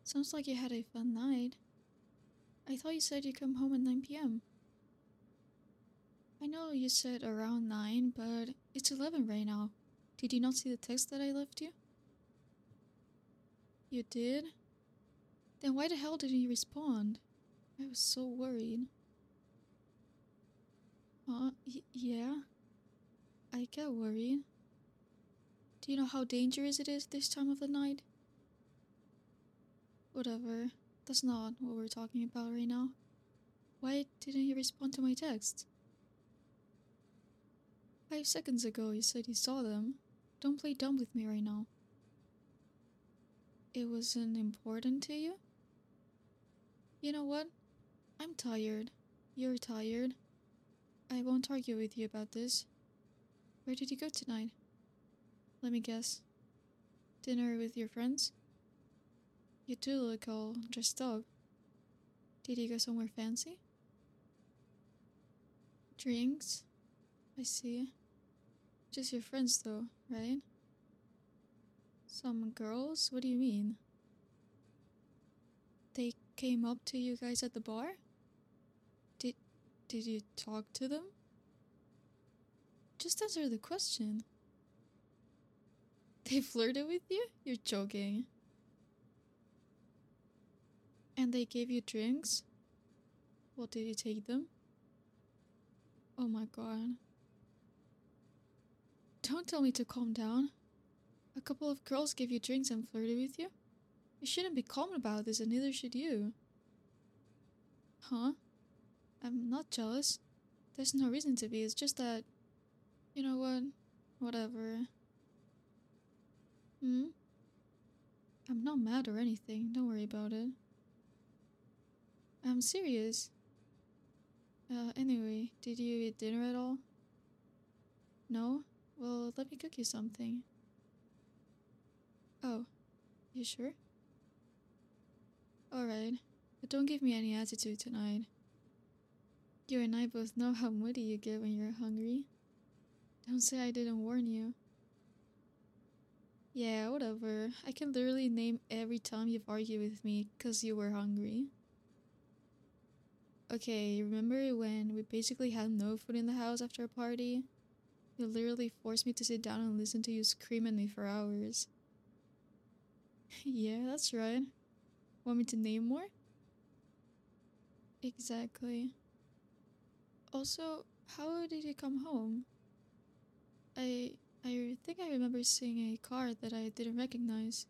Sounds like you had a fun night. I thought you said you come home at 9 p.m. I know you said around 9, but it's 11 right now. Did you not see the text that I left you? You did? Then why the hell didn't you respond? I was so worried. Yeah. I get worried. Do you know how dangerous it is this time of the night? Whatever. That's not what we're talking about right now. Why didn't you respond to my text? 5 seconds ago you said you saw them. Don't play dumb with me right now. It wasn't important to you? You know what? I'm tired. You're tired. I won't argue with you about this. Where did you go tonight? Let me guess. Dinner with your friends? You do look all dressed up. Did you go somewhere fancy? Drinks? I see. Just your friends though, right? Some girls? What do you mean? They came up to you guys at the bar? Did you talk to them? Just answer the question. They flirted with you? You're joking. And they gave you drinks? Well, did you take them? Oh my god. Don't tell me to calm down. A couple of girls gave you drinks and flirted with you? You shouldn't be calm about this, and neither should you. Huh? I'm not jealous. There's no reason to be, it's just that... You know what? Whatever. I'm not mad or anything, don't worry about it. I'm serious. Anyway, did you eat dinner at all? No? Well, let me cook you something. Oh, you sure? Alright, but don't give me any attitude tonight. You and I both know how moody you get when you're hungry. Don't say I didn't warn you. Yeah, whatever. I can literally name every time you've argued with me because you were hungry. Okay, remember when we basically had no food in the house after a party? You literally forced me to sit down and listen to you scream at me for hours. Yeah, that's right. Want me to name more? Exactly. Also, how did you come home? I I think I remember seeing a car that I didn't recognize.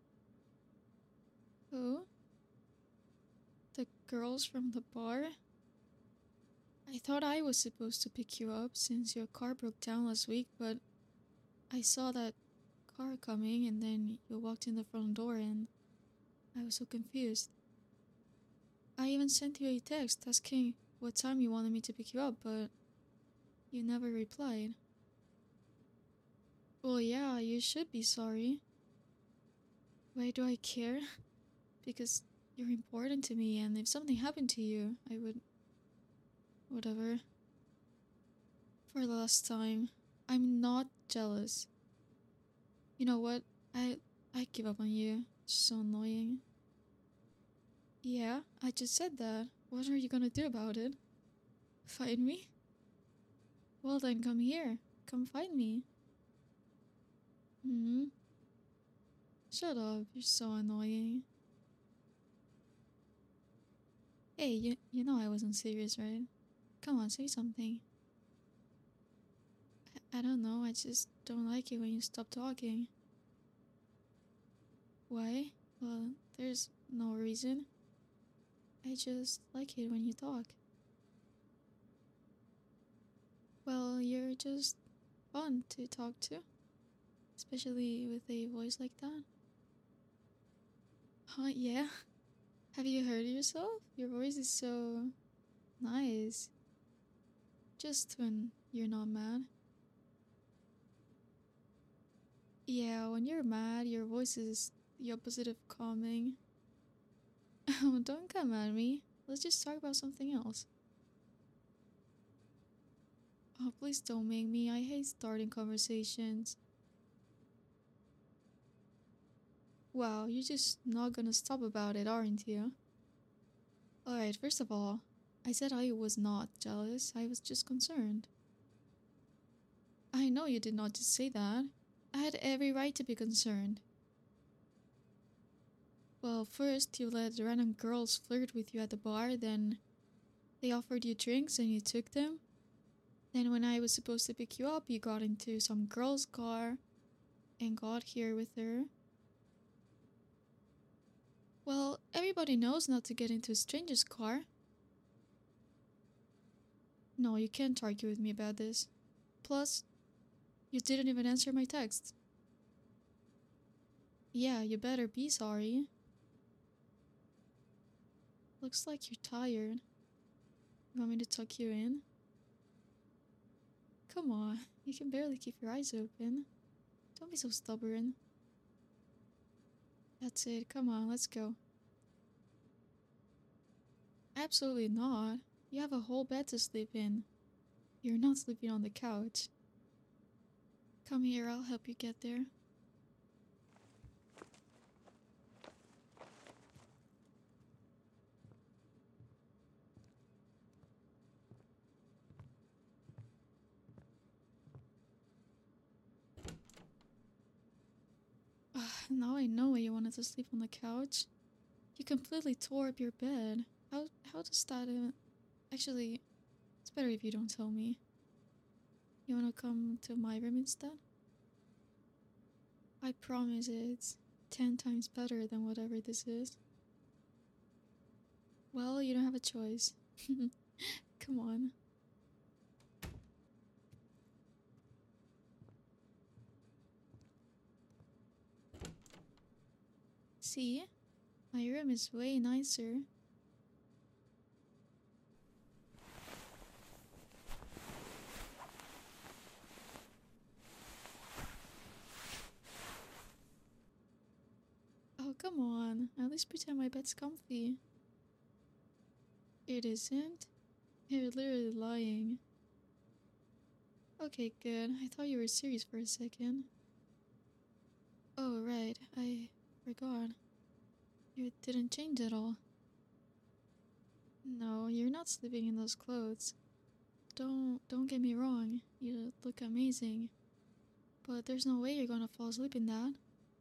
Who? The girls from the bar? I thought I was supposed to pick you up since your car broke down last week, but I saw that car coming and then you walked in the front door and I was so confused. I even sent you a text asking what time you wanted me to pick you up, but you never replied. Well, yeah, you should be sorry. Why do I care? Because you're important to me, and if something happened to you, I would... Whatever. For the last time, I'm not jealous. You know what? I give up on you. It's so annoying. Yeah, I just said that. What are you gonna do about it? Fight me? Well then come here. Come fight me. Hmm? Shut up, you're so annoying. Hey, you know I wasn't serious, right? Come on, say something. I don't know, I just don't like it when you stop talking. Why? Well, there's no reason. I just like it when you talk. Well, you're just fun to talk to. Especially with a voice like that. Huh, yeah? Have you heard yourself? Your voice is so nice. Just when you're not mad. Yeah, when you're mad, your voice is the opposite of calming. Don't come at me. Let's just talk about something else. Oh, please don't make me. I hate starting conversations. Wow, you're just not gonna stop about it, aren't you? Alright, first of all, I said I was not jealous, I was just concerned. I know you did not just say that. I had every right to be concerned. Well, first you let random girls flirt with you at the bar, then they offered you drinks and you took them. Then when I was supposed to pick you up, you got into some girl's car and got here with her. Well, everybody knows not to get into a stranger's car. No, you can't argue with me about this. Plus, you didn't even answer my text. Yeah, you better be sorry. Looks like you're tired. You want me to tuck you in? Come on, you can barely keep your eyes open. Don't be so stubborn. That's it, come on, let's go. Absolutely not. You have a whole bed to sleep in. You're not sleeping on the couch. Come here, I'll help you get there. Now I know why you wanted to sleep on the couch. You completely tore up your bed. How does that even... Actually, it's better if you don't tell me. You wanna come to my room instead? I promise it's 10 times better than whatever this is. Well, you don't have a choice. Come on. See? My room is way nicer. Oh, come on. At least pretend my bed's comfy. It isn't? You're literally lying. Okay, good. I thought you were serious for a second. Oh, right. I forgot. You didn't change at all. No, you're not sleeping in those clothes. Don't get me wrong. You look amazing. But there's no way you're gonna fall asleep in that.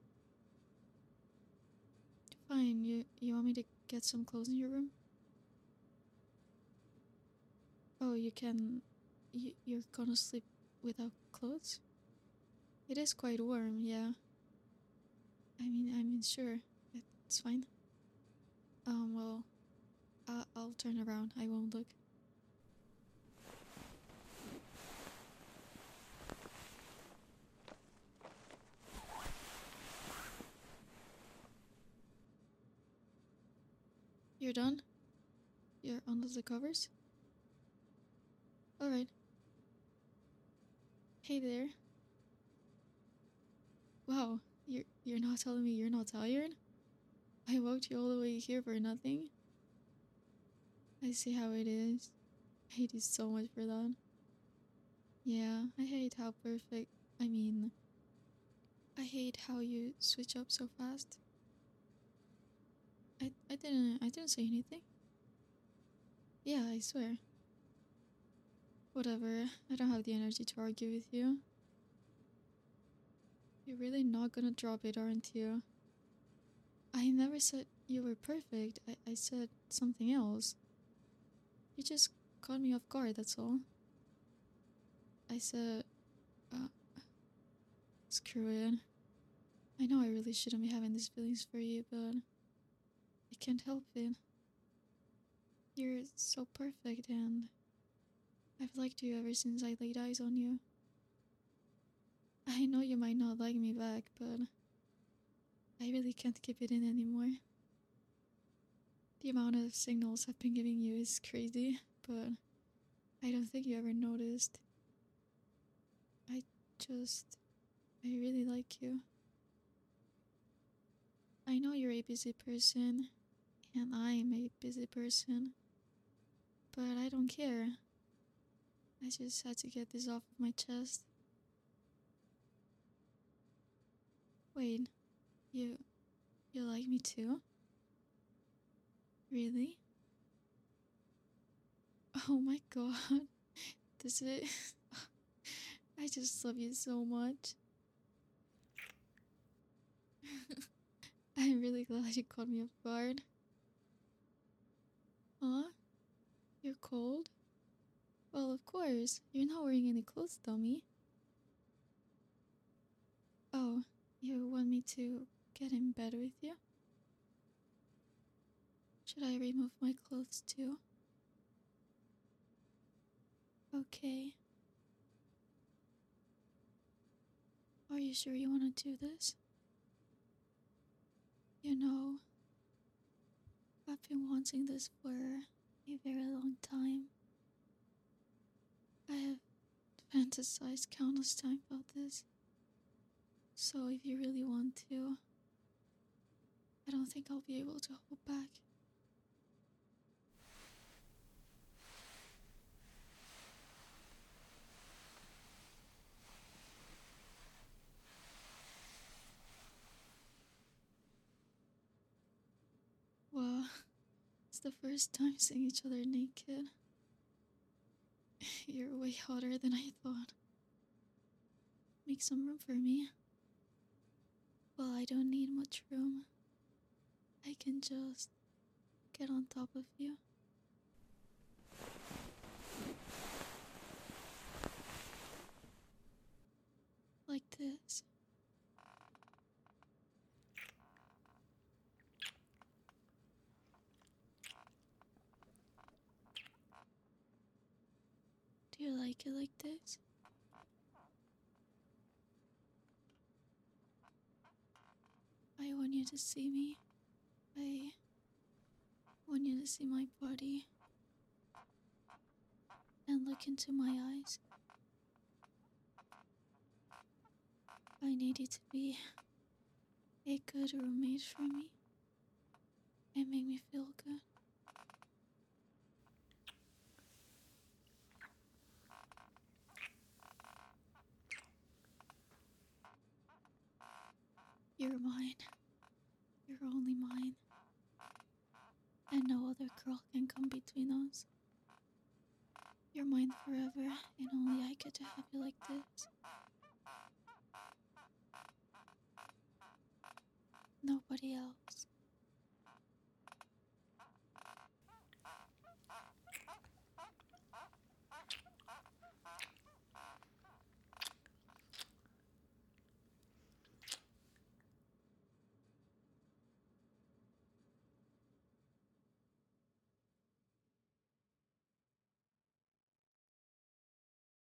Fine, you want me to get some clothes in your room? Oh, you can... You're gonna sleep without clothes? It is quite warm, yeah. I mean, sure. It's fine. Well, I'll turn around. I won't look. You're done? You're under the covers? Alright. Hey there. Wow, you're not telling me you're not tired? I walked you all the way here for nothing? I see how it is. I hate you so much for that. Yeah, I hate how perfect... I mean... I hate how you switch up so fast. I didn't say anything. Yeah, I swear. Whatever, I don't have the energy to argue with you. You're really not gonna drop it, aren't you? I never said you were perfect. I said something else. You just caught me off guard, that's all. I said, uh, screw it. I know I really shouldn't be having these feelings for you, but I can't help it. You're so perfect, and I've liked you ever since I laid eyes on you. I know you might not like me back, but I really can't keep it in anymore. The amount of signals I've been giving you is crazy, but I don't think you ever noticed. I just... I really like you. I know you're a busy person, and I'm a busy person, but I don't care. I just had to get this off of my chest. Wait, you You like me too? Really? Oh my god. This is. I just love you so much. I'm really glad you caught me off guard. Huh? You're cold? Well, of course. You're not wearing any clothes, dummy. Oh, you want me to get in bed with you? Should I remove my clothes too? Okay. Are you sure you want to do this? You know, I've been wanting this for a very long time. I have fantasized countless times about this. So if you really want to, I don't think I'll be able to hold back. Wow, it's the first time seeing each other naked. You're way hotter than I thought. Make some room for me. Well, I don't need much room. I can just get on top of you. Like this. Do you like it like this? I want you to see me. I want you to see my body and look into my eyes. I need you to be a good roommate for me and make me feel good. You're mine. You're only mine. And no other girl can come between us. You're mine forever, and only I get to have you like this. Nobody else.